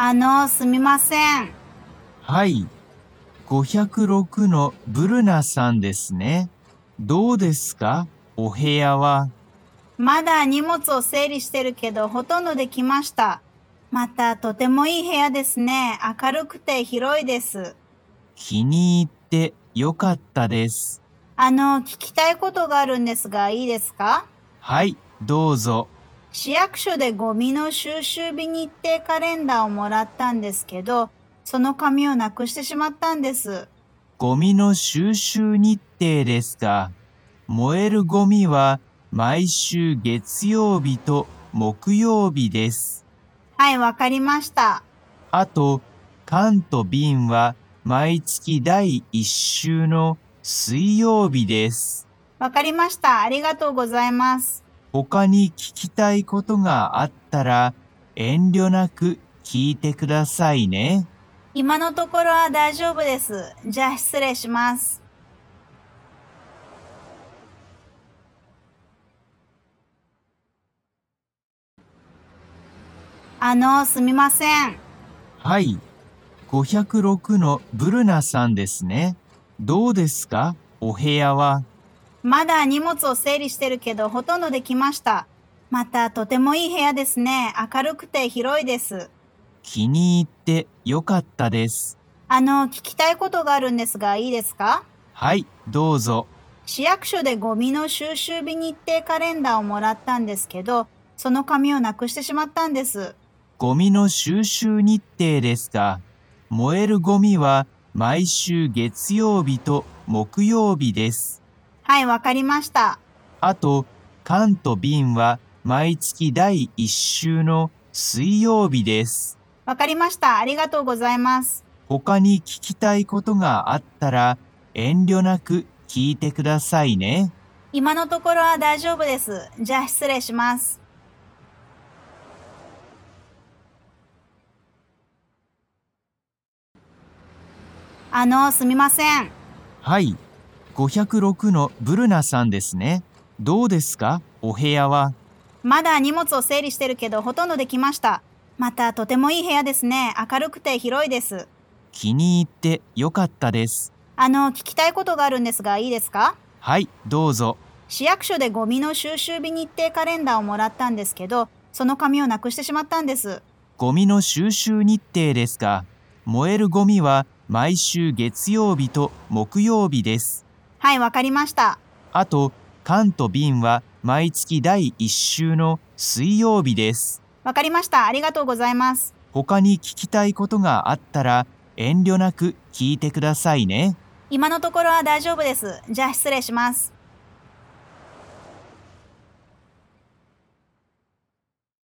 すみません。 はい、506のブルナさんですね。どうですか、お部屋は。 まだ荷物を整理してるけど、ほとんどできました。また、とてもいい部屋ですね。明るくて広いです。 気に入ってよかったです。 聞きたいことがあるんですが、いいですか？ はい、どうぞ。 市役所でゴミの収集日日程カレンダーをもらったんですけど、その紙をなくしてしまったんです。 ゴミの収集日程ですか。燃えるゴミは毎週月曜日と木曜日です。 はい、わかりました。 あと、缶と瓶は毎月第1週の水曜日です。 わかりました。ありがとうございます。 他に聞きたいことがあったら遠慮なく聞いてくださいね。 今のところは大丈夫です。じゃあ失礼します。すみません。 はい、506のブルナさんですね。どうですか、お部屋は。 まだ荷物を整理してるけど、ほとんどできました。また、とてもいい部屋ですね。明るくて広いです。 気に入ってよかったです。 聞きたいことがあるんですが、いいですか？ はい、どうぞ。 市役所でゴミの収集日日程カレンダーをもらったんですけど、その紙をなくしてしまったんです。 ゴミの収集日程ですか。燃えるゴミは毎週月曜日と木曜日です。 はい、わかりました。 あと、缶と瓶は毎月第1週の水曜日です。 わかりました。ありがとうございます。 他に聞きたいことがあったら遠慮なく聞いてくださいね。 今のところは大丈夫です。じゃあ失礼します。すみません。 はい、506のブルナさんですね。どうですか、お部屋は。 まだ荷物を整理してるけど、ほとんどできました。また、とてもいい部屋ですね。明るくて広いです。 気に入ってよかったです。 聞きたいことがあるんですが、いいですか？ はい、どうぞ。 市役所でゴミの収集日日程カレンダーをもらったんですけど、その紙をなくしてしまったんです。 ゴミの収集日程ですか。燃えるゴミは毎週月曜日と木曜日です。 はい、わかりました。 あと、缶と瓶は毎月第1週の水曜日です。 わかりました。ありがとうございます。 他に聞きたいことがあったら遠慮なく聞いてくださいね。 今のところは大丈夫です。じゃあ失礼します。